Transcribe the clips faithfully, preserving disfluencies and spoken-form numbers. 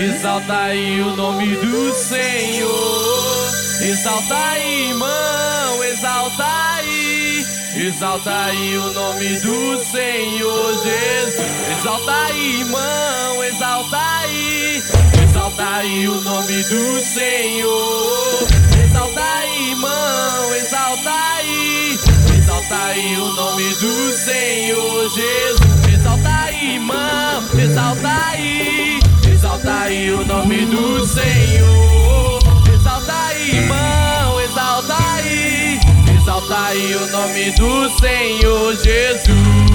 Exalta aí o nome do Senhor. Exalta aí, irmão, exalta aí. Exalta aí o nome do Senhor Jesus. Exalta aí, irmão, exalta aí. Exalta aí o nome do Senhor. Exalta aí, irmão, exalta aí. Exalta aí o nome do Senhor Jesus. Exalta aí, irmão, exalta aí. Exalta aí o nome do Senhor. Exalta aí, irmão, exalta aí. Exalta aí o nome do Senhor Jesus.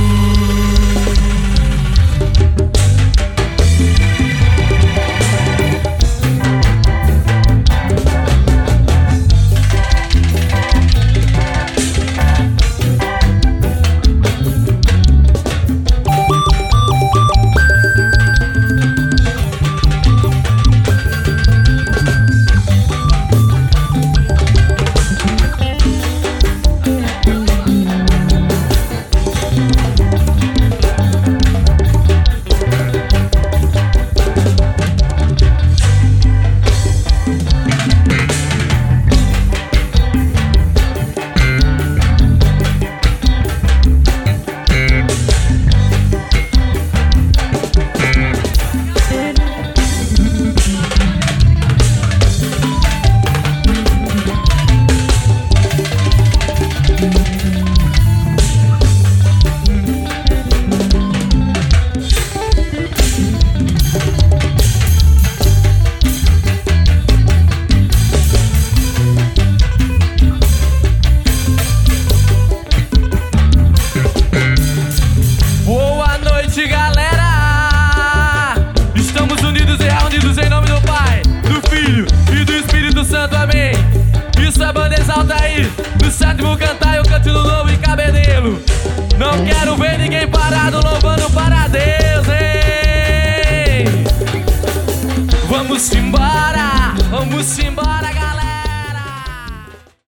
Galera, estamos unidos e reunidos em nome do Pai, do Filho e do Espírito Santo, amém. Isso é banda, exalta aí. No sétimo cantar eu canto no novo e cabedelo. Não quero ver ninguém parado louvando para Deus.